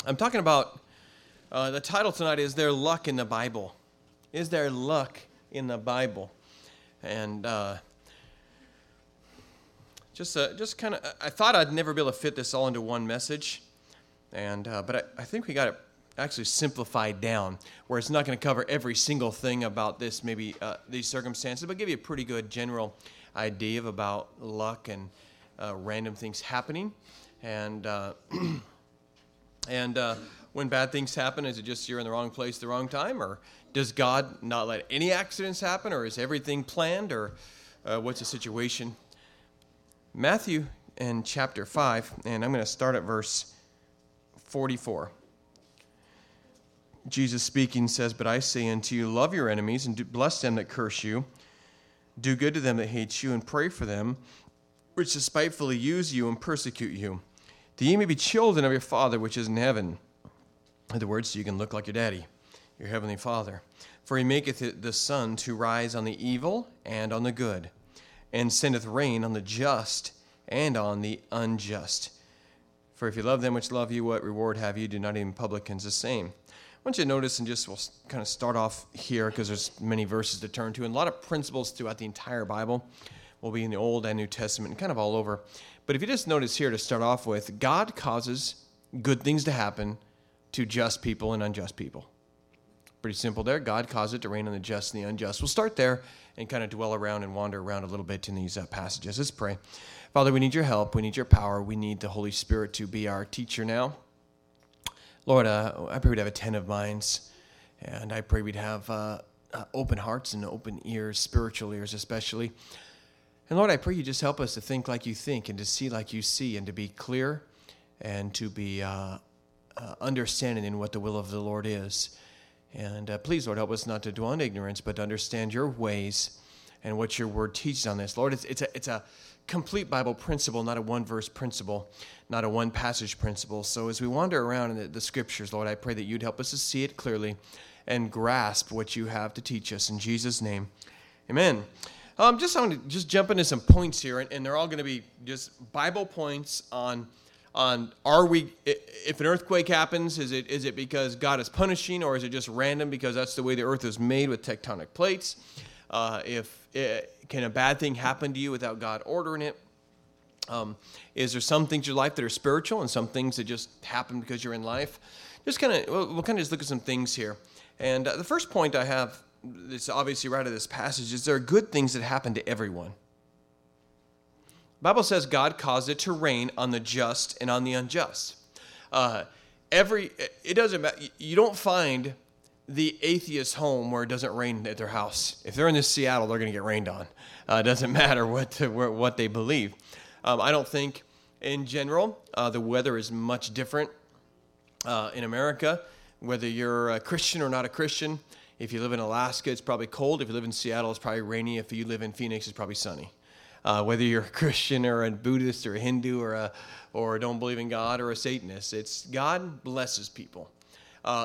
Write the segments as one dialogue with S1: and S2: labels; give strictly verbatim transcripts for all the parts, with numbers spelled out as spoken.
S1: I'm talking about, uh, the title tonight is There Luck in the Bible? Is there luck in the Bible? And uh, just uh, just kind of, I thought I'd never be able to fit this all into one message, and uh, but I, I think we got it actually simplified down, where it's not going to cover every single thing about this, maybe uh, these circumstances, but give you a pretty good general idea of about luck and uh, random things happening. And uh, and uh, when bad things happen, is it just you're in the wrong place at the wrong time, or does God not let any accidents happen, or is everything planned, or uh, what's the situation? Matthew in chapter five, and I'm going to start at verse forty-four. Jesus speaking says, "But I say unto you, love your enemies, and do bless them that curse you. Do good to them that hate you, and pray for them which despitefully use you and persecute you, that ye may be children of your Father which is in heaven." In other words, so you can look like your daddy, your heavenly Father. "For he maketh the sun to rise on the evil and on the good, and sendeth rain on the just and on the unjust. For if you love them which love you, what reward have you? Do not even publicans the same?" I want you to notice, and just we'll kind of start off here because there's many verses to turn to, and a lot of principles throughout the entire Bible will be in the Old and New Testament and kind of all over. But if you just notice here to start off with, God causes good things to happen to just people and unjust people. Pretty simple there. God caused it to rain on the just and the unjust. We'll start there and kind of dwell around and wander around a little bit in these uh, passages. Let's pray. Father, we need your help. We need your power. We need the Holy Spirit to be our teacher now. Lord, uh, I pray we'd have attentive minds, and I pray we'd have uh, uh, open hearts and open ears, spiritual ears especially. And Lord, I pray you just help us to think like you think and to see like you see and to be clear and to be uh, uh, understanding in what the will of the Lord is. And uh, please, Lord, help us not to dwell in ignorance, but to understand your ways and what your word teaches on this. Lord, it's, it's, a, it's a complete Bible principle, not a one-verse principle, not a one-passage principle. So as we wander around in the, the scriptures, Lord, I pray that you'd help us to see it clearly and grasp what you have to teach us. In Jesus' name, amen. Um, just I want to just jump into some points here, and, and they're all going to be just Bible points on on are we if an earthquake happens, is it is it because God is punishing, or is it just random because that's the way the earth is made with tectonic plates? Uh, if it, can a bad thing happen to you without God ordering it? Um, is there some things in your life that are spiritual and some things that just happen because you're in life? Just kind of we'll, we'll kind of just look at some things here. And uh, the first point I have, it's obviously right out of this passage, is there are good things that happen to everyone. The Bible says God caused it to rain on the just and on the unjust. Uh, every it doesn't matter. You don't find the atheist home where it doesn't rain at their house. If they're in this Seattle, they're going to get rained on. Uh, it doesn't matter what to, what they believe. Um, I don't think, in general, uh, the weather is much different uh, in America, whether you're a Christian or not a Christian. If you live in Alaska, it's probably cold. If you live in Seattle, it's probably rainy. If you live in Phoenix, it's probably sunny. Uh, whether you're a Christian or a Buddhist or a Hindu or a or don't believe in God or a Satanist, it's God blesses people. Uh,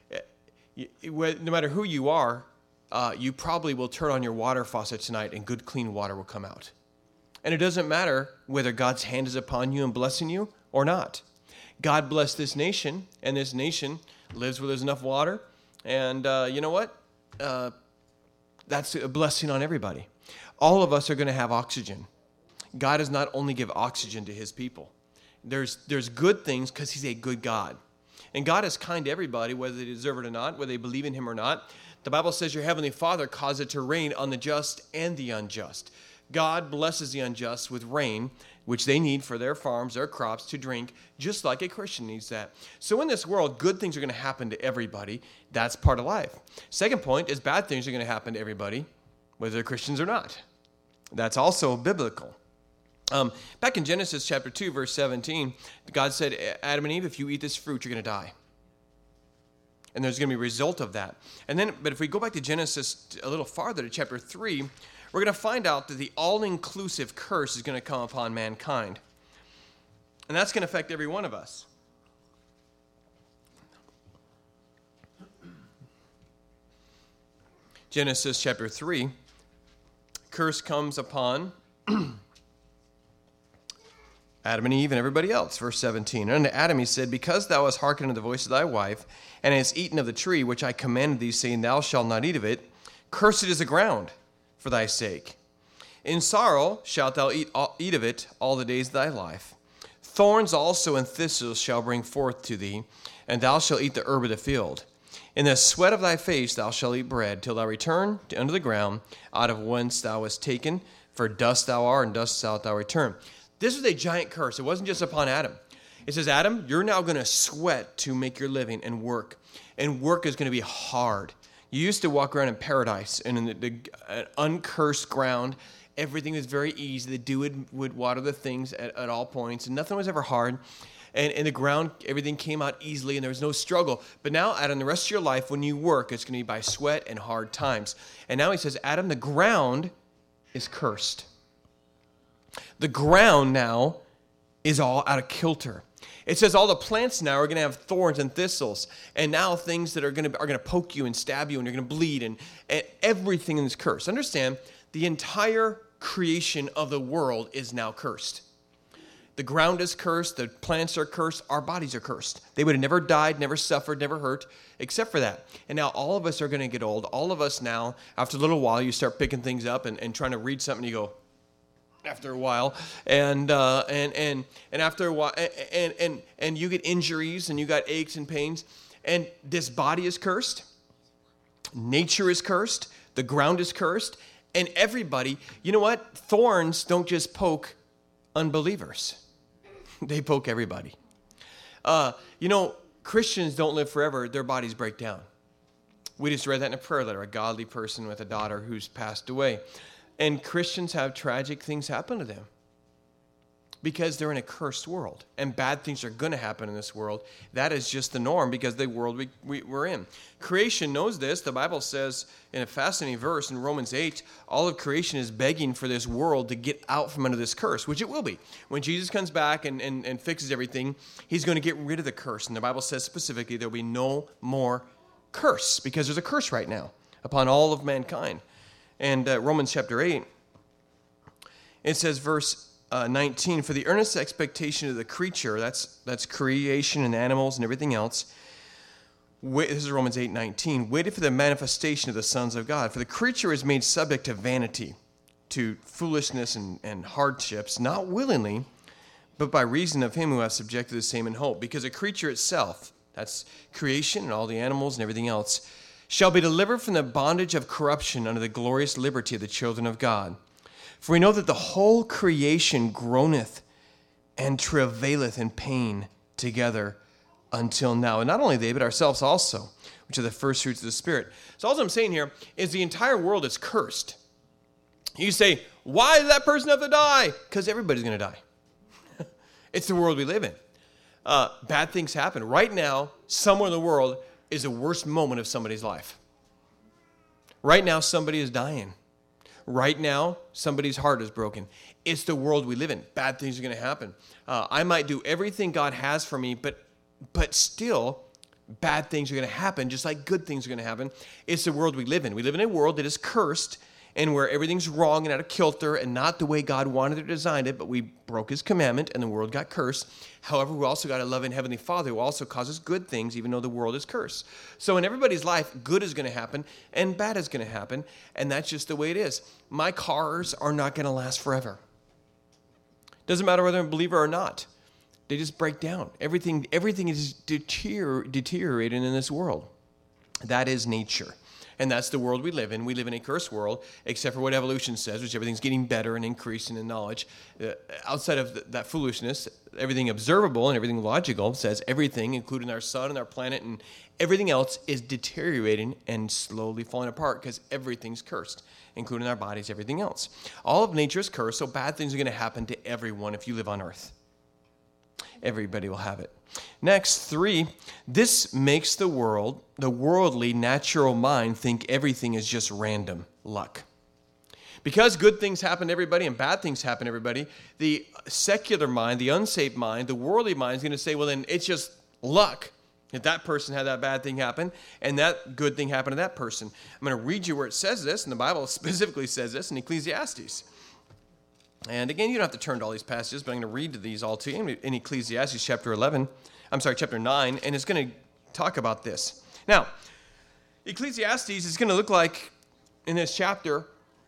S1: no matter who you are, uh, you probably will turn on your water faucet tonight and good clean water will come out. And it doesn't matter whether God's hand is upon you and blessing you or not. God blessed this nation, and this nation lives where there's enough water. And uh, you know what? Uh, that's a blessing on everybody. All of us are going to have oxygen. God does not only give oxygen to his people. There's there's good things because he's a good God. And God is kind to everybody, whether they deserve it or not, whether they believe in him or not. The Bible says your heavenly Father caused it to rain on the just and the unjust. God blesses the unjust with rain, which they need for their farms, their crops to drink, just like a Christian needs that. So in this world, good things are going to happen to everybody. That's part of life. Second point is bad things are going to happen to everybody, whether they're Christians or not. That's also biblical. Um, back in Genesis chapter two, verse seventeen, God said, Adam and Eve, if you eat this fruit, you're going to die. And there's going to be a result of that. And then, but if we go back to Genesis a little farther to chapter three, we're going to find out that the all-inclusive curse is going to come upon mankind. And that's going to affect every one of us. Genesis chapter three, curse comes upon Adam and Eve and everybody else. Verse seventeen. And unto Adam he said, because thou hast hearkened unto the voice of thy wife, and hast eaten of the tree which I commanded thee, saying, thou shalt not eat of it, cursed is the ground for thy sake. In sorrow shalt thou eat, eat of it all the days of thy life. Thorns also and thistles shall bring forth to thee, and thou shalt eat the herb of the field. In the sweat of thy face thou shalt eat bread, till thou return to unto the ground, out of whence thou wast taken, for dust thou art, and dust shalt thou return. This was a giant curse. It wasn't just upon Adam. It says, Adam, you're now going to sweat to make your living and work. And work is going to be hard. You used to walk around in paradise and in the, the uh, uncursed ground. Everything was very easy. The dew would, would water the things at, at all points. And nothing was ever hard. And in the ground, everything came out easily and there was no struggle. But now, Adam, the rest of your life, when you work, it's going to be by sweat and hard times. And now he says, Adam, the ground is cursed. The ground now is all out of kilter. It says all the plants now are going to have thorns and thistles, and now things that are going to are going to poke you and stab you, and you're going to bleed, and, and everything in this curse. Understand, the entire creation of the world is now cursed. The ground is cursed, the plants are cursed, our bodies are cursed. They would have never died, never suffered, never hurt, except for that. And now all of us are going to get old. All of us now, after a little while, you start picking things up and, and trying to read something, you go, after a while, and uh, and and and after a while, and and and you get injuries, and you got aches and pains, and this body is cursed. Nature is cursed. The ground is cursed, and everybody. You know what? Thorns don't just poke unbelievers; they poke everybody. Uh, you know, Christians don't live forever; their bodies break down. We just read that in a prayer letter. A godly person with a daughter who's passed away. And Christians have tragic things happen to them because they're in a cursed world. And bad things are going to happen in this world. That is just the norm because the world we, we, we're in. Creation knows this. The Bible says in a fascinating verse in Romans eight, all of creation is begging for this world to get out from under this curse, which it will be. When Jesus comes back and, and, and fixes everything, he's going to get rid of the curse. And the Bible says specifically there will be no more curse because there's a curse right now upon all of mankind. And uh, Romans chapter eight, it says verse uh, nineteen, for the earnest expectation of the creature, that's that's creation and animals and everything else, wait, this is Romans eight nineteen, waited for the manifestation of the sons of God. For the creature is made subject to vanity, to foolishness and, and hardships, not willingly, but by reason of him who has subjected the same in hope. Because the creature itself, that's creation and all the animals and everything else, shall be delivered from the bondage of corruption unto the glorious liberty of the children of God. For we know that the whole creation groaneth and travaileth in pain together until now. And not only they, but ourselves also, which are the first fruits of the Spirit. So all I'm saying here is the entire world is cursed. You say, why does that person have to die? Because everybody's going to die. It's the world we live in. Uh, bad things happen. Right now, somewhere in the world, is the worst moment of somebody's life. Right now, somebody is dying. Right now, somebody's heart is broken. It's the world we live in. Bad things are going to happen. Uh, I might do everything God has for me, but but still, bad things are going to happen, just like good things are going to happen. It's the world we live in. We live in a world that is cursed and where everything's wrong and out of kilter and not the way God wanted or designed it, but we broke his commandment and the world got cursed. However, we also got a loving Heavenly Father who also causes good things, even though the world is cursed. So in everybody's life, good is going to happen and bad is going to happen, and that's just the way it is. My cars are not going to last forever. Doesn't matter whether I'm a believer or not. They just break down. Everything, everything is deterior- deteriorating in this world. That is nature. And that's the world we live in. We live in a cursed world, except for what evolution says, which everything's getting better and increasing in knowledge. Uh, outside of th- that foolishness, everything observable and everything logical says everything, including our sun and our planet and everything else, is deteriorating and slowly falling apart because everything's cursed, including our bodies, everything else. All of nature is cursed, so bad things are going to happen to everyone if you live on earth. Everybody will have it. Next, three, this makes the world, the worldly, natural mind think everything is just random luck. Because good things happen to everybody and bad things happen to everybody, the secular mind, the unsaved mind, the worldly mind is going to say, well, then it's just luck that that person had that bad thing happen and that good thing happened to that person. I'm going to read you where it says this, and the Bible specifically says this in Ecclesiastes. And again, you don't have to turn to all these passages, but I'm going to read these all to you in Ecclesiastes chapter eleven. I'm sorry, chapter nine, and it's going to talk about this. Now, Ecclesiastes is going to look like, in this chapter,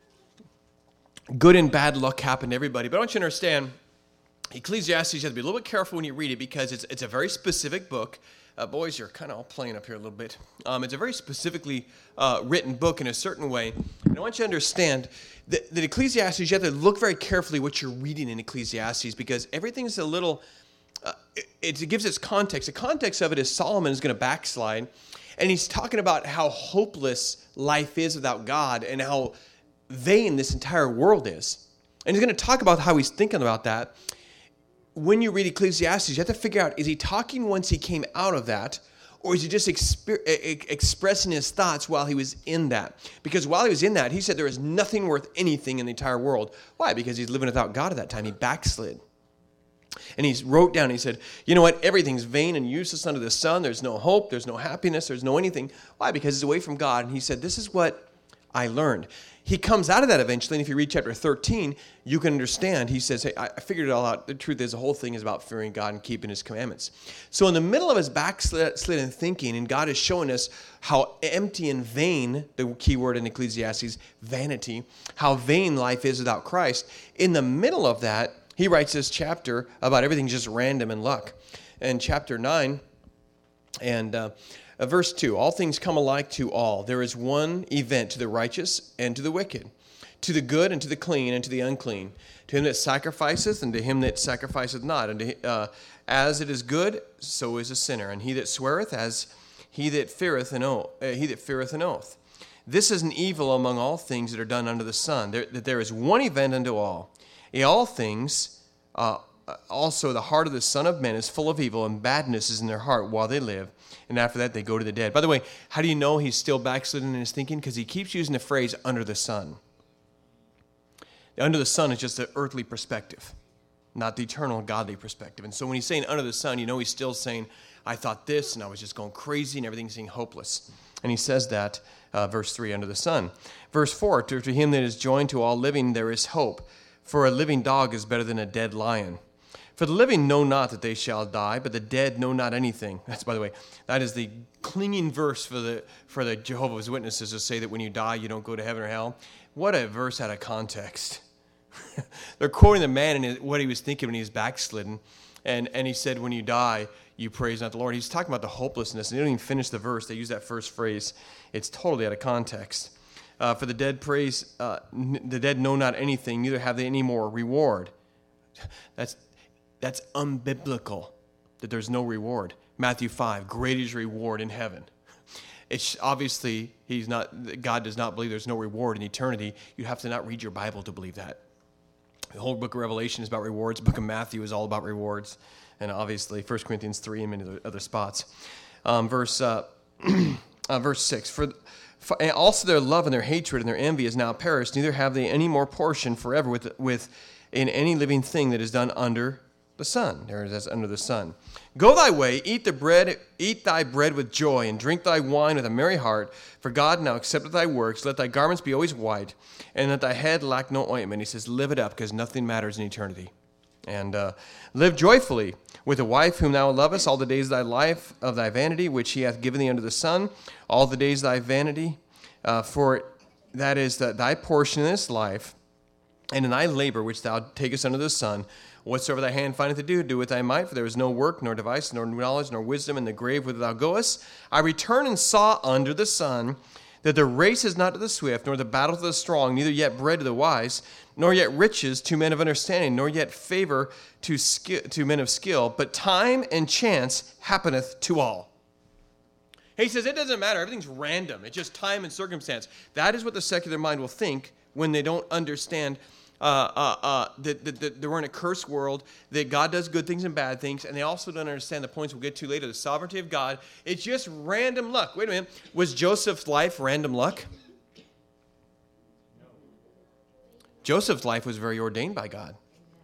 S1: good and bad luck happen to everybody. But I want you to understand, Ecclesiastes, you have to be a little bit careful when you read it because it's it's a very specific book. Uh, boys, you're kind of all playing up here a little bit. Um, it's a very specifically uh, written book in a certain way. And I want you to understand that, that Ecclesiastes, you have to look very carefully what you're reading in Ecclesiastes because everything's a little, uh, it, it gives its context. The context of it is Solomon is going to backslide, and he's talking about how hopeless life is without God and how vain this entire world is. And he's going to talk about how he's thinking about that. When you read Ecclesiastes, you have to figure out, is he talking once he came out of that, or is he just exp- expressing his thoughts while he was in that? Because while he was in that, he said there is nothing worth anything in the entire world. Why? Because he's living without God at that time. He backslid. And he wrote down, he said, you know what? Everything's vain and useless under the sun. There's no hope. There's no happiness. There's no anything. Why? Because he's away from God. And he said, this is what I learned. He comes out of that eventually, and if you read chapter thirteen, you can understand. He says, hey, I figured it all out. The truth is, the whole thing is about fearing God and keeping his commandments. So in the middle of his backslidden thinking, and God is showing us how empty and vain, the key word in Ecclesiastes, vanity, how vain life is without Christ. In the middle of that, he writes this chapter about everything just random and luck. In chapter nine, and uh, Uh, verse two, all things come alike to all. There is one event to the righteous and to the wicked, to the good and to the clean and to the unclean, to him that sacrificeth and to him that sacrificeth not. And to, uh, as it is good, so is a sinner. And he that sweareth, as he that feareth an oath. Uh, he that feareth an oath. This is an evil among all things that are done under the sun, there, that there is one event unto all. In all things, uh, also the heart of the Son of Man is full of evil, and badness is in their heart while they live. And after that, they go to the dead. By the way, how do you know he's still backslidden in his thinking? Because he keeps using the phrase, under the sun. Under the sun is just the earthly perspective, not the eternal godly perspective. And so when he's saying under the sun, you know he's still saying, I thought this, and I was just going crazy, and everything seemed hopeless. And he says that, uh, verse three, under the sun. Verse four, to, to him that is joined to all living, there is hope. For a living dog is better than a dead lion. For the living know not that they shall die, but the dead know not anything. That's, by the way, that is the clinging verse for the for the Jehovah's Witnesses to say that when you die, you don't go to heaven or hell. What a verse out of context. They're quoting the man and what he was thinking when he was backslidden. And, and he said, when you die, you praise not the Lord. He's talking about the hopelessness. And they don't even finish the verse. They use that first phrase. It's totally out of context. Uh, for the dead praise, uh, n- the dead know not anything, neither have they any more reward. That's That's unbiblical, that there's no reward. Matthew five, great is reward in heaven. It's obviously, he's not. God does not believe there's no reward in eternity. You have to not read your Bible to believe that. The whole book of Revelation is about rewards. The book of Matthew is all about rewards. And obviously, First Corinthians three and many other spots. Um, verse uh, uh, verse six, for, for and also their love and their hatred and their envy is now perished, neither have they any more portion forever with, with in any living thing that is done under the sun. There it is, under the sun. Go thy way, eat the bread, eat thy bread with joy, and drink thy wine with a merry heart. For God now accepteth thy works. Let thy garments be always white, and let thy head lack no ointment. He says, live it up, because nothing matters in eternity. And uh, live joyfully with a wife whom thou lovest all the days of thy life, of thy vanity, which he hath given thee under the sun, all the days of thy vanity. Uh, for that is the, thy portion in this life, and in thy labor which thou takest under the sun. Whatsoever thy hand findeth to do, do with thy might, for there is no work, nor device, nor knowledge, nor wisdom in the grave whither thou goest. I returned and saw under the sun that the race is not to the swift, nor the battle to the strong, neither yet bread to the wise, nor yet riches to men of understanding, nor yet favor to skill, to men of skill, but time and chance happeneth to all. He says it doesn't matter. Everything's random. It's just time and circumstance. That is what the secular mind will think when they don't understand Uh, uh, uh, that, that, that we're in a cursed world, that God does good things and bad things, and they also don't understand the points we'll get to later, the sovereignty of God. It's just random luck. Wait a minute. Was Joseph's life random luck? No. Joseph's life was very ordained by God.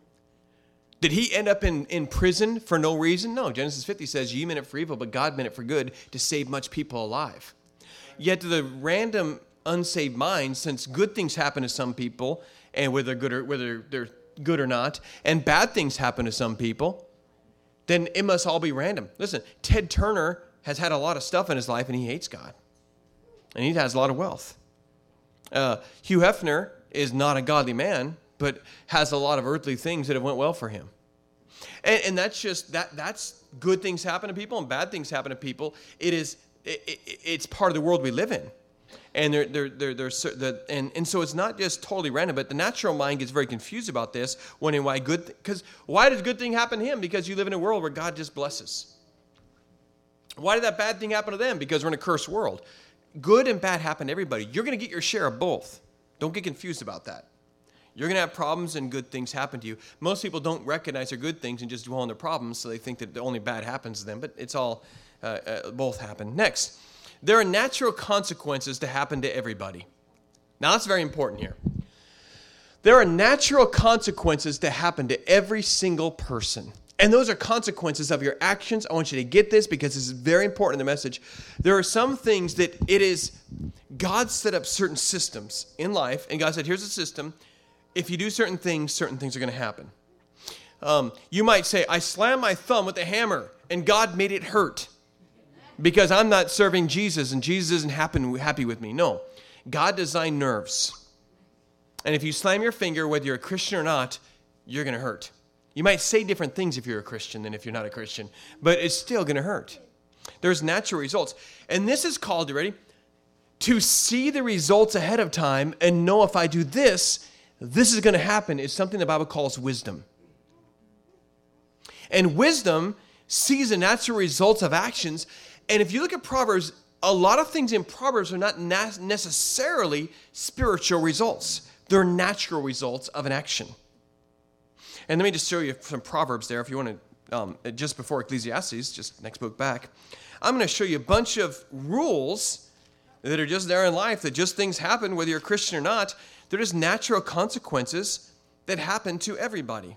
S1: Did he end up in, in prison for no reason? No. Genesis fifty says, ye meant it for evil, but God meant it for good, to save much people alive. Yet to the random, unsaved mind, since good things happen to some people, and whether good or whether they're good or not, and bad things happen to some people, then it must all be random. Listen, Ted Turner has had a lot of stuff in his life, and he hates God. And he has a lot of wealth. Uh, Hugh Hefner is not a godly man, but has a lot of earthly things that have went well for him. And, and that's just, that. that's good things happen to people and bad things happen to people. It is, it, it, it's part of the world we live in. And they're, they're, they're, they're, they're, and, and so it's not just totally random, but the natural mind gets very confused about this, wondering why good, because why does good thing happen to him? Because you live in a world where God just blesses. Why did that bad thing happen to them? Because we're in a cursed world. Good and bad happen to everybody. You're going to get your share of both. Don't get confused about that. You're going to have problems and good things happen to you. Most people don't recognize their good things and just dwell on their problems, so they think that the only bad happens to them, but it's all, uh, uh, both happen. Next, there are natural consequences to happen to everybody. Now, that's very important here. There are natural consequences to happen to every single person. And those are consequences of your actions. I want you to get this because this is very important in the message. There are some things that it is, God set up certain systems in life, and God said, here's a system. If you do certain things, certain things are going to happen. Um, you might say, I slammed my thumb with a hammer, and God made it hurt because I'm not serving Jesus, and Jesus isn't happen, happy with me. No, God designed nerves. And if you slam your finger, whether you're a Christian or not, you're going to hurt. You might say different things if you're a Christian than if you're not a Christian, but it's still going to hurt. There's natural results. And this is called, you ready? To see the results ahead of time and know if I do this, this is going to happen is something the Bible calls wisdom. And wisdom sees the natural results of actions. And if you look at Proverbs, a lot of things in Proverbs are not na- necessarily spiritual results. They're natural results of an action. And let me just show you some Proverbs there if you want to, um, just before Ecclesiastes, just next book back. I'm going to show you a bunch of rules that are just there in life, that just things happen, whether you're a Christian or not. They're just natural consequences that happen to everybody.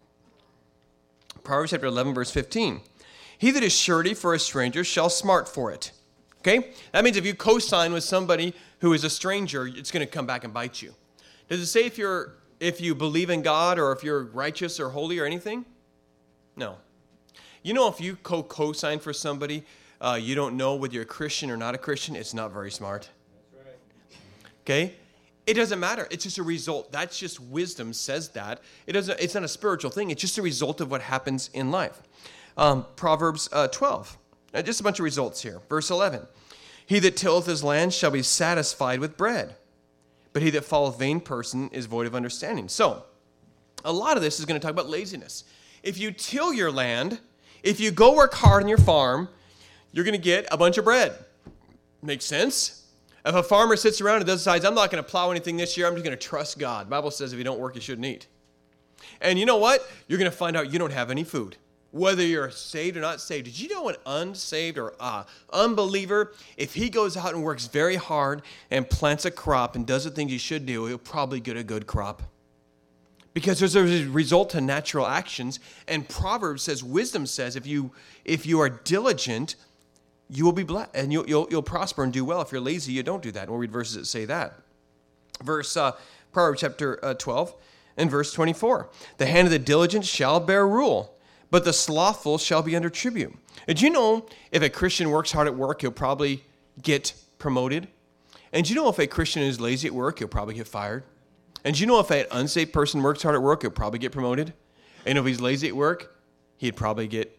S1: Proverbs chapter eleven, verse fifteen. He that is surety for a stranger shall smart for it. Okay? That means if you co-sign with somebody who is a stranger, it's going to come back and bite you. Does it say if you're if you believe in God or if you're righteous or holy or anything? No. You know, if you co- co-sign for somebody, uh, you don't know whether you're a Christian or not a Christian, it's not very smart. That's right. Okay? It doesn't matter. It's just a result. That's just wisdom says that. It doesn't. It's not a spiritual thing. It's just a result of what happens in life. Um, Proverbs uh, twelve. Uh, just a bunch of results here. Verse eleven. He that tilleth his land shall be satisfied with bread, but he that followeth vain person is void of understanding. So, a lot of this is going to talk about laziness. If you till your land, if you go work hard on your farm, you're going to get a bunch of bread. Makes sense? If a farmer sits around and decides, I'm not going to plow anything this year, I'm just going to trust God. The Bible says if you don't work, you shouldn't eat. And you know what? You're going to find out you don't have any food. Whether you're saved or not saved. Did you know an unsaved or uh, unbeliever, if he goes out and works very hard and plants a crop and does the things he should do, he'll probably get a good crop? Because there's a result to natural actions. And Proverbs says, wisdom says, if you if you are diligent, you will be blessed and you'll, you'll, you'll prosper and do well. If you're lazy, you don't do that. And we'll read verses that say that. Verse, uh, Proverbs chapter uh, twelve and verse twenty-four. The hand of the diligent shall bear rule, but the slothful shall be under tribute. Did you know if a Christian works hard at work, he'll probably get promoted? And do you know if a Christian is lazy at work, he'll probably get fired? And do you know if an unsaved person works hard at work, he'll probably get promoted? And if he's lazy at work, he'd probably get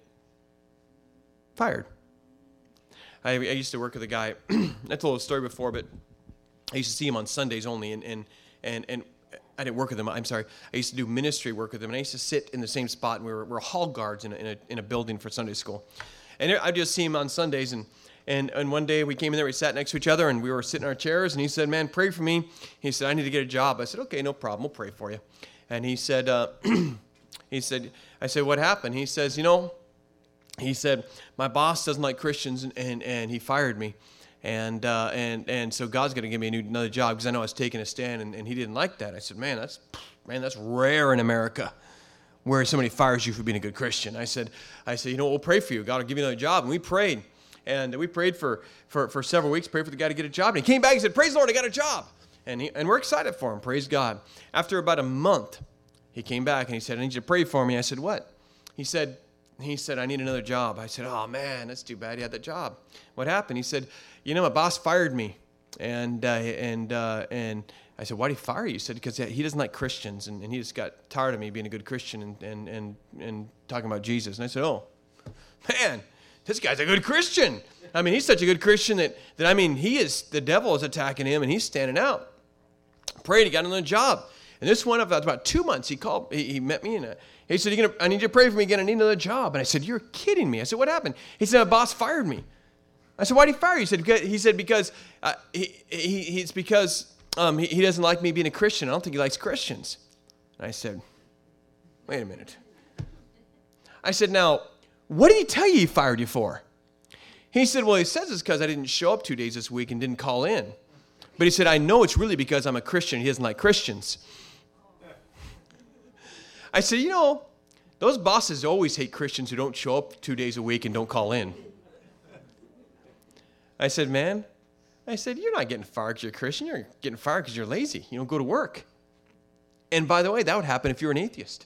S1: fired. I, I used to work with a guy, I told a story before, but I used to see him on Sundays only, and and and, and I didn't work with him. I'm sorry. I used to do ministry work with him, and I used to sit in the same spot, and we were, we were hall guards in a, in a in a building for Sunday school. And I'd just see him on Sundays, and, and and one day we came in there, we sat next to each other, and we were sitting in our chairs, and he said, man, pray for me. He said, I need to get a job. I said, okay, no problem. We'll pray for you. And he said, uh, he said, I said, what happened? He says, you know, he said, my boss doesn't like Christians, and, and, and he fired me. And uh, and and so God's going to give me a new, another job because I know I was taking a stand, and, and he didn't like that. I said, man, that's man, that's rare in America, where somebody fires you for being a good Christian. I said, I said, you know, we'll pray for you. God will give you another job. And we prayed, and we prayed for for, for several weeks. Prayed for the guy to get a job, and he came back and said, praise the Lord, I got a job, and he, and we're excited for him. Praise God. After about a month, he came back and he said, I need you to pray for me. I said, what? He said, he said, I need another job. I said, oh, man, that's too bad you had that job. What happened? He said, you know, my boss fired me. And uh, and uh, and I said, why did he fire you? He said, because he doesn't like Christians, and, and he just got tired of me being a good Christian and, and, and, and talking about Jesus. And I said, oh, man, this guy's a good Christian. I mean, he's such a good Christian that, that I mean, he is, the devil is attacking him, and he's standing out. Prayed, he got another job. And this one, about, about two months, he called, he, he met me, and he said, You're gonna, I need you to pray for me again. I need another job. And I said, you're kidding me. I said, what happened? He said, my boss fired me. I said, why did he fire you? He said, because, he said, because uh, he, he, he's because um, he, he doesn't like me being a Christian. I don't think he likes Christians. And I said, wait a minute. I said, now, what did he tell you he fired you for? He said, well, he says it's because I didn't show up two days this week and didn't call in. But he said, I know it's really because I'm a Christian. He doesn't like Christians. I said, you know, those bosses always hate Christians who don't show up two days a week and don't call in. I said, man, I said, you're not getting fired because you're a Christian. You're getting fired because you're lazy. You don't go to work. And by the way, that would happen if you're an atheist.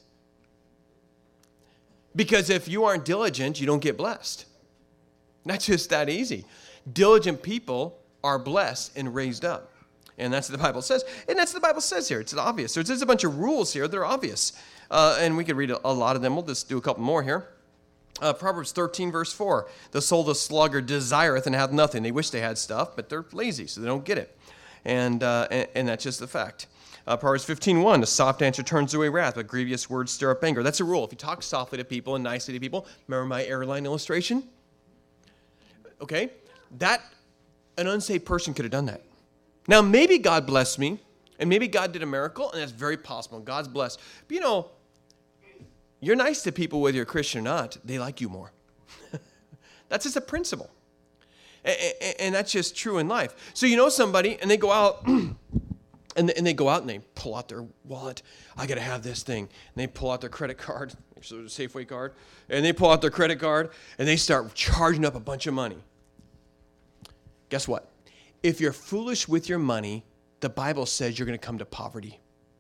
S1: Because if you aren't diligent, you don't get blessed. That's just that easy. Diligent people are blessed and raised up. And that's what the Bible says. And that's what the Bible says here. It's obvious. There's, there's a bunch of rules here. They're obvious. Uh, and we could read a, a lot of them. We'll just do a couple more here. Uh, Proverbs thirteen, verse four. The soul of the sluggard desireth and hath nothing. They wish they had stuff, but they're lazy, so they don't get it. And uh, and, and that's just the fact. Uh, Proverbs fifteen one. The soft answer turns away wrath, but grievous words stir up anger. That's a rule. If you talk softly to people and nicely to people, remember my airline illustration? Okay? That, an unsaved person could have done that. Now, maybe God blessed me, and maybe God did a miracle, and that's very possible. God's blessed. But, you know, you're nice to people whether you're Christian or not. They like you more. That's just a principle. And, and, and that's just true in life. So you know somebody, and they go out, and they, and they go out and they pull out their wallet. I got to have this thing. And they pull out their credit card, so a Safeway card, and they pull out their credit card, and they start charging up a bunch of money. Guess what? If you're foolish with your money, the Bible says you're going to come to poverty.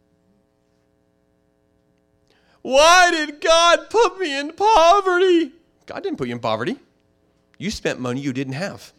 S1: Why did God put me in poverty? God didn't put you in poverty. You spent money you didn't have.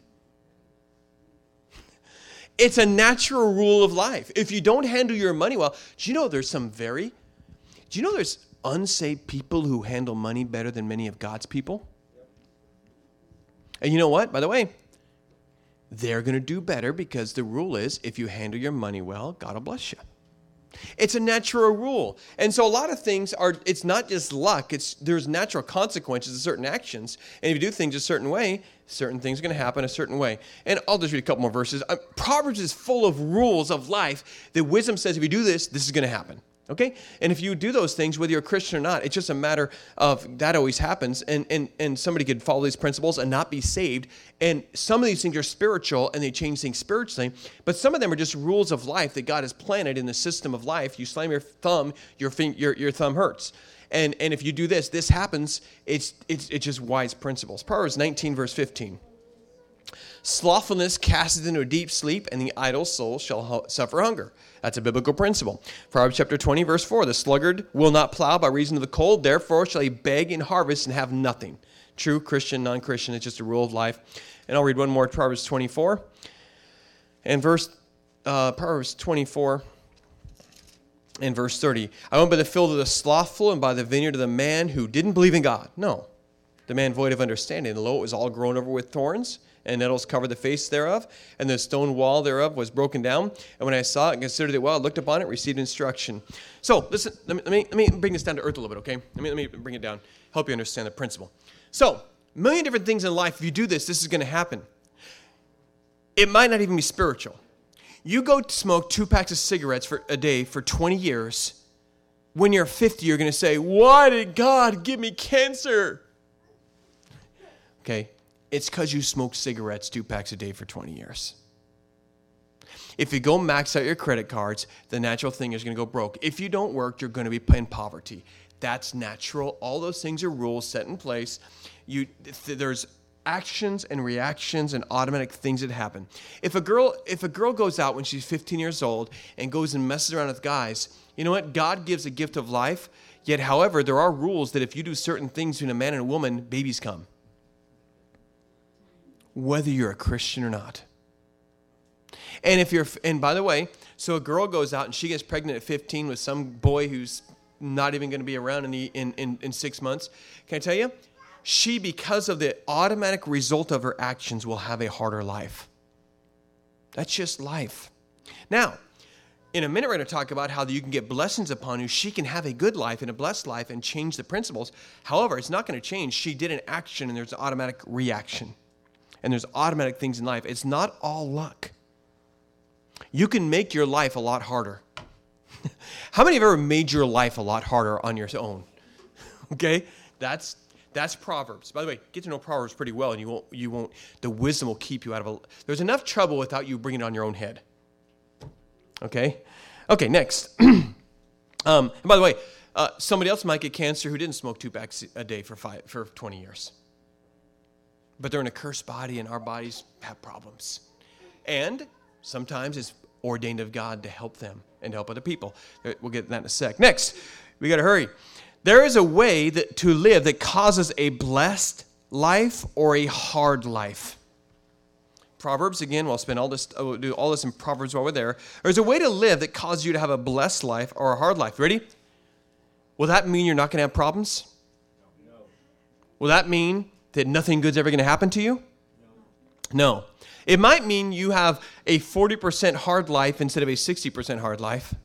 S1: It's a natural rule of life. If you don't handle your money well, do you know there's some very, do you know there's unsaved people who handle money better than many of God's people? And you know what, by the way? They're going to do better because the rule is if you handle your money well, God will bless you. It's a natural rule. And so a lot of things are, it's not just luck. It's there's natural consequences to certain actions. And if you do things a certain way, certain things are going to happen a certain way. And I'll just read a couple more verses. Uh, Proverbs is full of rules of life that wisdom says if you do this, this is going to happen. Okay? And if you do those things, whether you're a Christian or not, it's just a matter of that always happens. And, and, and somebody could follow these principles and not be saved. And some of these things are spiritual and they change things spiritually. But some of them are just rules of life that God has planted in the system of life. You slam your thumb, your fin- your, your thumb hurts. And, and if you do this, this happens. It's, it's, it's just wise principles. Proverbs nineteen, verse fifteen. Slothfulness casteth into a deep sleep, and the idle soul shall ho- suffer hunger. That's a biblical principle. Proverbs chapter twenty, verse four. The sluggard will not plow by reason of the cold, therefore shall he beg and harvest and have nothing. True Christian, non-Christian, it's just a rule of life. And I'll read one more, Proverbs twenty-four. And verse, uh, Proverbs twenty-four and verse thirty. I went by the field of the slothful and by the vineyard of the man who didn't believe in God. No, the man void of understanding. And lo, it was all grown over with thorns, and nettles covered the face thereof, and the stone wall thereof was broken down. And when I saw it and considered it well, I looked upon it, received instruction. So, listen, let me, let me, let me bring this down to earth a little bit, okay? Let me, let me bring it down, help you understand the principle. So, a million different things in life, if you do this, this is going to happen. It might not even be spiritual. You go smoke two packs of cigarettes for a day for twenty years. When you're fifty, you're going to say, why did God give me cancer? Okay? It's because you smoked cigarettes two packs a day for twenty years. If you go max out your credit cards, the natural thing is going to go broke. If you don't work, you're going to be in poverty. That's natural. All those things are rules set in place. You, there's actions and reactions and automatic things that happen. If a girl, if a girl goes out when she's fifteen years old and goes and messes around with guys, you know what? God gives a gift of life. Yet, however, there are rules that if you do certain things between a man and a woman, babies come. Whether you're a Christian or not. And if you're, and by the way, so a girl goes out and she gets pregnant at fifteen with some boy who's not even going to be around in, the, in, in, in six months. Can I tell you? She, because of the automatic result of her actions, will have a harder life. That's just life. Now, in a minute, we're going to talk about how you can get blessings upon you. She can have a good life and a blessed life and change the principles. However, it's not going to change. She did an action and there's an automatic reaction. And there's automatic things in life. It's not all luck. You can make your life a lot harder. How many have ever made your life a lot harder on your own? Okay? That's that's Proverbs. By the way, get to know Proverbs pretty well and you won't you won't the wisdom will keep you out of a there's enough trouble without you bringing it on your own head. Okay? Okay, next. um, and by the way, uh, somebody else might get cancer who didn't smoke two packs a day for five for twenty years. But they're in a cursed body and our bodies have problems. And sometimes it's ordained of God to help them and to help other people. We'll get to that in a sec. Next, we got to hurry. There is a way that to live that causes a blessed life or a hard life. Proverbs, again, we'll spend all this, we'll do all this in Proverbs while we're there. There's a way to live that causes you to have a blessed life or a hard life. Ready? Will that mean you're not going to have problems? No. Will that mean that nothing good's ever going to happen to you? No. No. It might mean you have a forty percent hard life instead of a sixty percent hard life.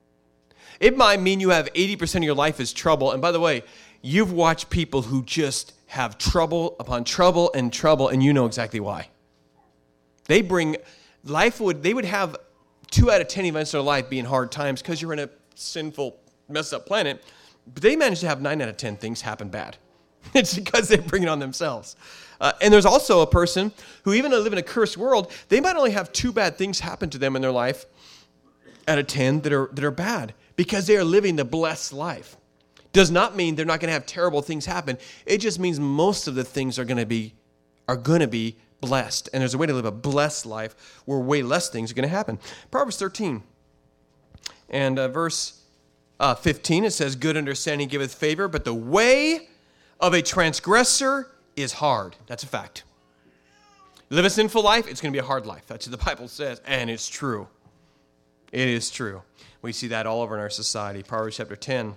S1: It might mean you have eighty percent of your life is trouble. And by the way, you've watched people who just have trouble upon trouble and trouble, and you know exactly why. They bring, life would, they would have two out of ten events in their life being hard times because you're in a sinful, messed up planet. But they manage to have nine out of ten things happen bad. It's because they bring it on themselves. Uh, and there's also a person who, even though they live in a cursed world, they might only have two bad things happen to them in their life out of ten that are that are bad because they are living the blessed life. Does not mean they're not going to have terrible things happen. It just means most of the things are going to be are going to be blessed. And there's a way to live a blessed life where way less things are going to happen. Proverbs thirteen and uh, verse uh, fifteen, it says, "Good understanding giveth favor, but the way of a transgressor is hard." That's a fact. Live a sinful life, it's going to be a hard life. That's what the Bible says, and it's true. It is true. We see that all over in our society. Proverbs chapter ten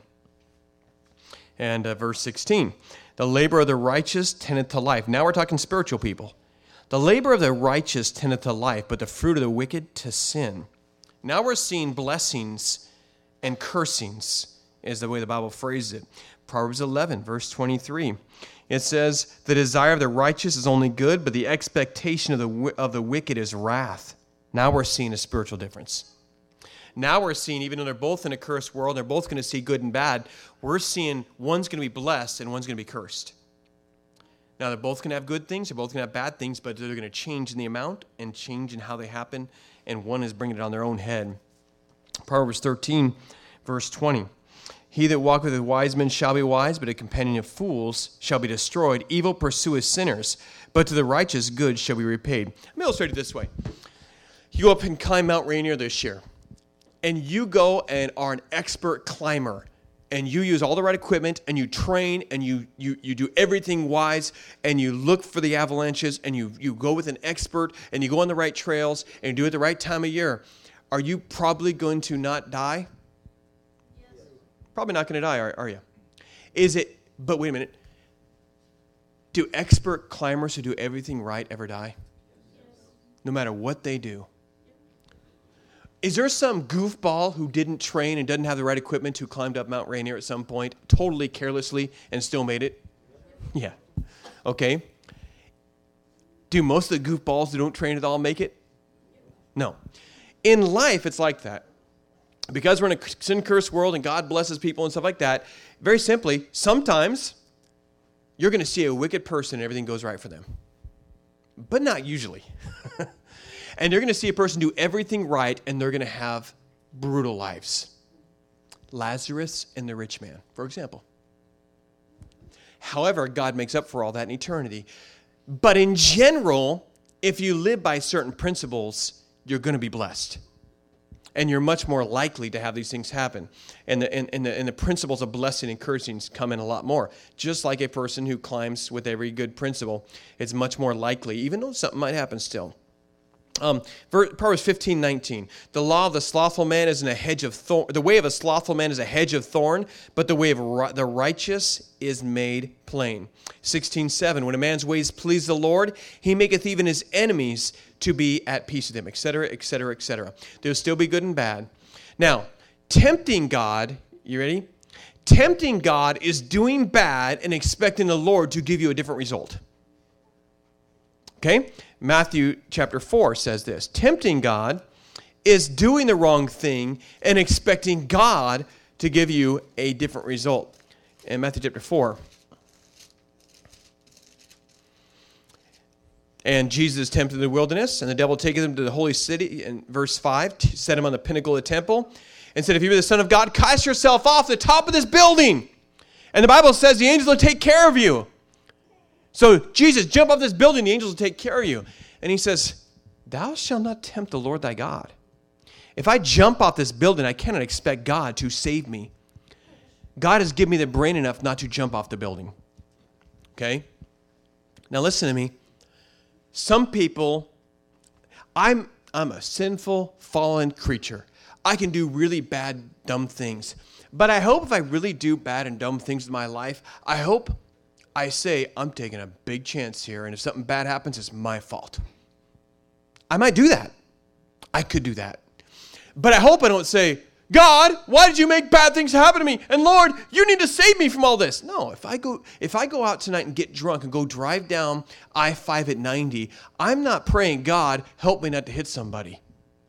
S1: and uh, verse sixteen. "The labor of the righteous tendeth to life." Now we're talking spiritual people. "The labor of the righteous tendeth to life, but the fruit of the wicked to sin." Now we're seeing blessings and cursings is the way the Bible phrases it. Proverbs eleven, verse twenty-three. It says, "The desire of the righteous is only good, but the expectation of the of the wicked is wrath." Now we're seeing a spiritual difference. Now we're seeing, even though they're both in a cursed world, they're both going to see good and bad, we're seeing one's going to be blessed and one's going to be cursed. Now they're both going to have good things, they're both going to have bad things, but they're going to change in the amount and change in how they happen, and one is bringing it on their own head. Proverbs thirteen, verse twenty. "He that walketh with wise men shall be wise, but a companion of fools shall be destroyed. Evil pursueth sinners, but to the righteous good shall be repaid." Let me illustrate it this way. You go up and climb Mount Rainier this year, and you go and are an expert climber, and you use all the right equipment, and you train, and you you you do everything wise, and you look for the avalanches, and you, you go with an expert, and you go on the right trails, and you do it at the right time of year. Are you probably going to not die? Probably not going to die, are, are you? Is it, but wait a minute. Do expert climbers who do everything right ever die? No matter what they do. Is there some goofball who didn't train and doesn't have the right equipment who climbed up Mount Rainier at some point, totally carelessly, and still made it? Yeah. Okay. Do most of the goofballs who don't train at all make it? No. In life, it's like that. Because we're in a sin-cursed world and God blesses people and stuff like that, very simply, sometimes you're going to see a wicked person and everything goes right for them. But not usually. And you're going to see a person do everything right and they're going to have brutal lives. Lazarus and the rich man, for example. However, God makes up for all that in eternity. But in general, if you live by certain principles, you're going to be blessed. And you're much more likely to have these things happen. And the, and, and, the, and the principles of blessing and cursing come in a lot more. Just like a person who climbs with every good principle, it's much more likely, even though something might happen still. Um, Proverbs fifteen nineteen. The law of the slothful man is in a hedge of thorn. The way of a slothful man is a hedge of thorn, but the way of ri- the righteous is made plain. sixteen seven. When a man's ways please the Lord, he maketh even his enemies to be at peace with him, et cetera, et cetera, et cetera. There'll still be good and bad. Now, tempting God, you ready? Tempting God is doing bad and expecting the Lord to give you a different result. Okay? Matthew chapter four says this. Tempting God is doing the wrong thing and expecting God to give you a different result. In Matthew chapter four. And Jesus is tempted in the wilderness, and the devil taketh him to the holy city, in verse five, set him on the pinnacle of the temple, and said, if you be the Son of God, cast yourself off the top of this building. And the Bible says the angels will take care of you. So Jesus, jump off this building, the angels will take care of you. And he says, thou shalt not tempt the Lord thy God. If I jump off this building, I cannot expect God to save me. God has given me the brain enough not to jump off the building. Okay? Now listen to me. Some people, I'm I'm a sinful, fallen creature. I can do really bad, dumb things. But I hope if I really do bad and dumb things in my life, I hope I say, I'm taking a big chance here, and if something bad happens, it's my fault. I might do that. I could do that. But I hope I don't say, God, why did you make bad things happen to me? And Lord, you need to save me from all this. No, if I go if I go out tonight and get drunk and go drive down I five at ninety, I'm not praying, God, help me not to hit somebody.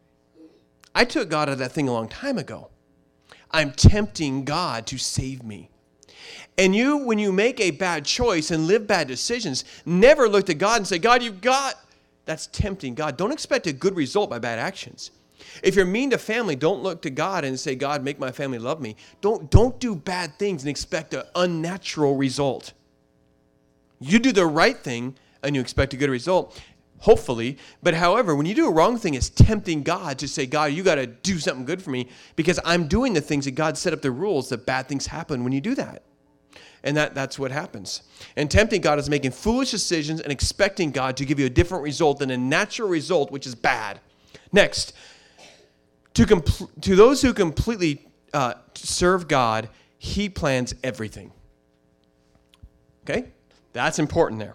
S1: I took God out of that thing a long time ago. I'm tempting God to save me. And you, when you make a bad choice and live bad decisions, never look to God and say, God, you've got... That's tempting God. Don't expect a good result by bad actions. If you're mean to family, don't look to God and say, God, make my family love me. Don't, don't do bad things and expect an unnatural result. You do the right thing and you expect a good result, hopefully. But however, when you do a wrong thing, it's tempting God to say, God, you got to do something good for me because I'm doing the things that God set up the rules that bad things happen when you do that. And that, that's what happens. And tempting God is making foolish decisions and expecting God to give you a different result than a natural result, which is bad. Next, to, compl- to those who completely uh, serve God, he plans everything. Okay? That's important there.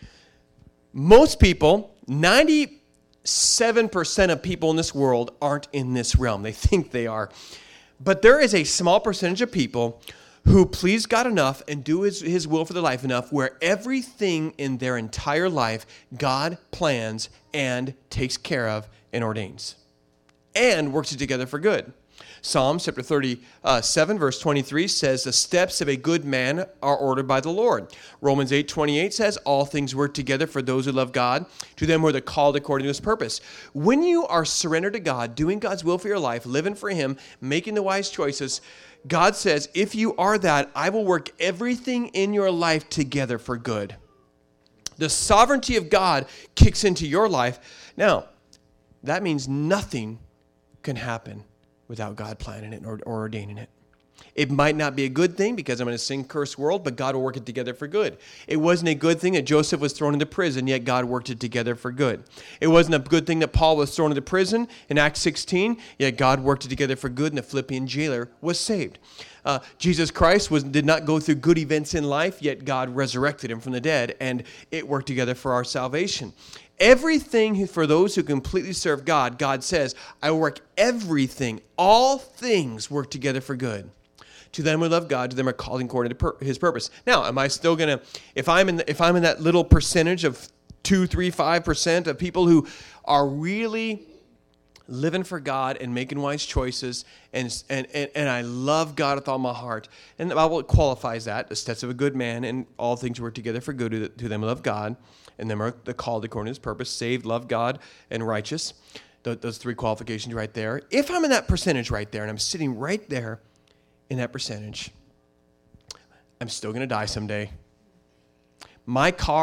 S1: Most people, ninety-seven percent of people in this world aren't in this realm. They think they are. But there is a small percentage of people who please God enough and do his, his will for their life enough where everything in their entire life God plans and takes care of and ordains and works it together for good. Psalms chapter thirty-seven, verse twenty-three says, the steps of a good man are ordered by the Lord. Romans eight twenty-eight says, all things work together for those who love God, to them who are the called according to his purpose. When you are surrendered to God, doing God's will for your life, living for him, making the wise choices, God says, if you are that, I will work everything in your life together for good. The sovereignty of God kicks into your life. Now, that means nothing can happen without God planning it or, or ordaining it. It might not be a good thing because I'm in a sin-cursed world, but God will work it together for good. It wasn't a good thing that Joseph was thrown into prison, yet God worked it together for good. It wasn't a good thing that Paul was thrown into prison in Acts sixteen, yet God worked it together for good, and the Philippian jailer was saved. Uh, Jesus Christ was did not go through good events in life, yet God resurrected him from the dead, and it worked together for our salvation. Everything for those who completely serve God, God says, I work everything, all things work together for good. To them who love God, to them are called according to pur- his purpose. Now, am I still going to, if I'm in the, if I'm in that little percentage of two, three, five percent of people who are really living for God and making wise choices, and, and, and, and I love God with all my heart, and the Bible qualifies that, the steps of a good man, and all things work together for good to, to them who love God, and them are the called according to his purpose, saved, love God, and righteous. Th- those three qualifications right there. If I'm in that percentage right there, and I'm sitting right there in that percentage, I'm still going to die someday. My car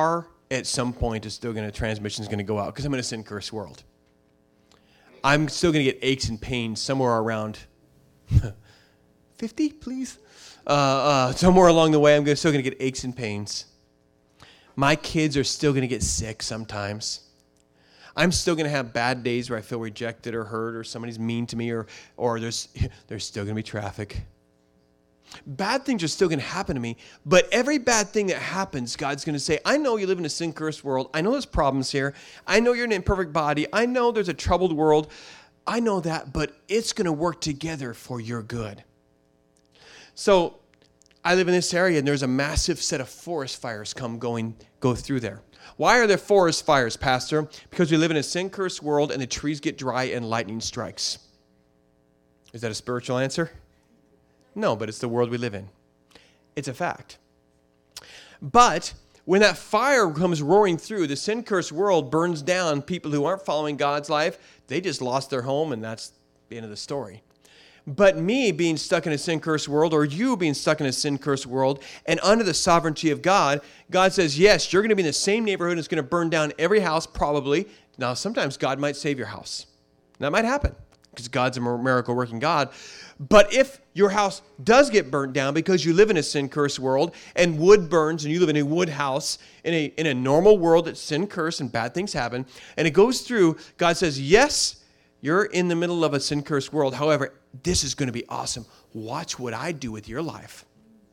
S1: at some point it's still going to, transmission is going to go out because I'm in a sin-cursed world. I'm still going to get aches and pains somewhere around fifty, please? Uh, uh, somewhere along the way, I'm still going to get aches and pains. My kids are still going to get sick sometimes. I'm still going to have bad days where I feel rejected or hurt or somebody's mean to me or or there's there's still going to be traffic. Bad things are still going to happen to me, but every bad thing that happens, God's going to say, I know you live in a sin-cursed world. I know there's problems here. I know you're in an imperfect body. I know there's a troubled world. I know that, but it's going to work together for your good. So I live in this area, and there's a massive set of forest fires come going go through there. Why are there forest fires, Pastor? Because we live in a sin-cursed world, and the trees get dry and lightning strikes. Is that a spiritual answer? No, but it's the world we live in. It's a fact. But when that fire comes roaring through, the sin-cursed world burns down people who aren't following God's life. They just lost their home, and that's the end of the story. But me being stuck in a sin-cursed world, or you being stuck in a sin-cursed world, and under the sovereignty of God, God says, yes, you're going to be in the same neighborhood, and it's going to burn down every house, probably. Now, sometimes God might save your house. That might happen, because God's a miracle-working God. But if your house does get burnt down because you live in a sin-cursed world, and wood burns, and you live in a wood house, in a, in a normal world that's sin-cursed and bad things happen, and it goes through, God says, yes, you're in the middle of a sin-cursed world. However, this is going to be awesome. Watch what I do with your life.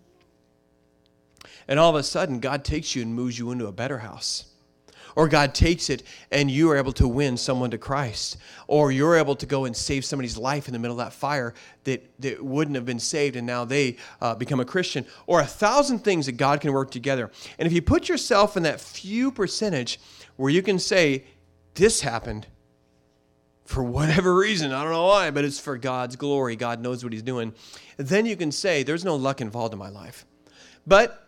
S1: And all of a sudden, God takes you and moves you into a better house. Or God takes it and you are able to win someone to Christ. Or you're able to go and save somebody's life in the middle of that fire that, that wouldn't have been saved, and now they uh, become a Christian. Or a thousand things that God can work together. And if you put yourself in that few percentage where you can say, this happened for whatever reason, I don't know why, but it's for God's glory. God knows what he's doing. Then you can say, there's no luck involved in my life. But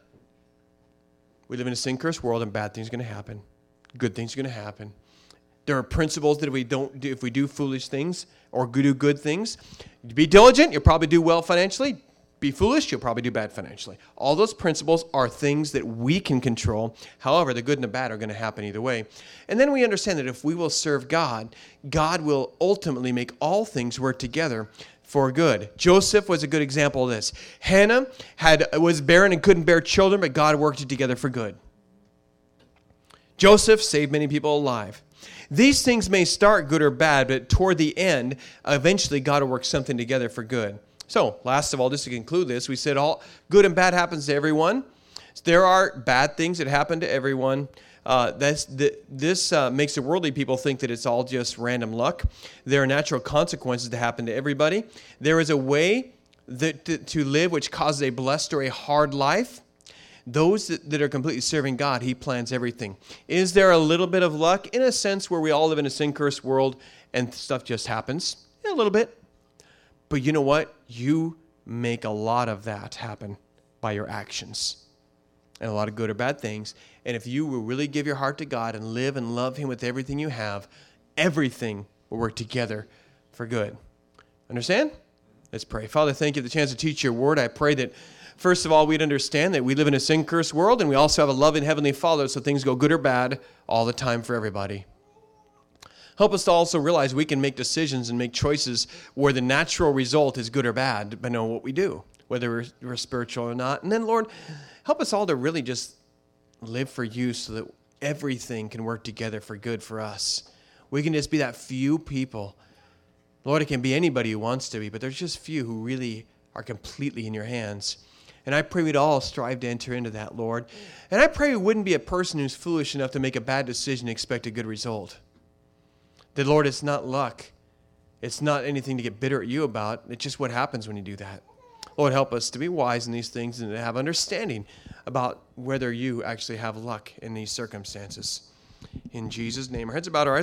S1: we live in a sin-cursed world, and bad things are going to happen. Good things are going to happen. There are principles that if we don't do, if we do foolish things or do good things, be diligent, you'll probably do well financially. Be foolish, you'll probably do bad financially. All those principles are things that we can control. However, the good and the bad are going to happen either way. And then we understand that if we will serve God, God will ultimately make all things work together for good. Joseph was a good example of this. Hannah had was barren and couldn't bear children, but God worked it together for good. Joseph saved many people alive. These things may start good or bad, but toward the end, eventually God will work something together for good. So, last of all, just to conclude this, we said all good and bad happens to everyone. There are bad things that happen to everyone. Uh, that's the, this uh, makes the worldly people think that it's all just random luck. There are natural consequences that happen to everybody. There is a way that to, to live which causes a blessed or a hard life. Those that, that are completely serving God, he plans everything. Is there a little bit of luck? In a sense where we all live in a sin-cursed world and stuff just happens. Yeah, a little bit. But you know what? You make a lot of that happen by your actions. And a lot of good or bad things. And if you will really give your heart to God and live and love him with everything you have, everything will work together for good. Understand? Let's pray. Father, thank you for the chance to teach your word. I pray that first of all, we'd understand that we live in a sin-cursed world, and we also have a loving Heavenly Father, so things go good or bad all the time for everybody. Help us to also realize we can make decisions and make choices where the natural result is good or bad, depending on what we do, whether we're, we're spiritual or not. And then, Lord, help us all to really just live for you so that everything can work together for good for us. We can just be that few people. Lord, it can be anybody who wants to be, but there's just few who really are completely in your hands. And I pray we'd all strive to enter into that, Lord. And I pray we wouldn't be a person who's foolish enough to make a bad decision and expect a good result. That, Lord, it's not luck. It's not anything to get bitter at you about. It's just what happens when you do that. Lord, help us to be wise in these things and to have understanding about whether you actually have luck in these circumstances. In Jesus' name, our heads about our eyes.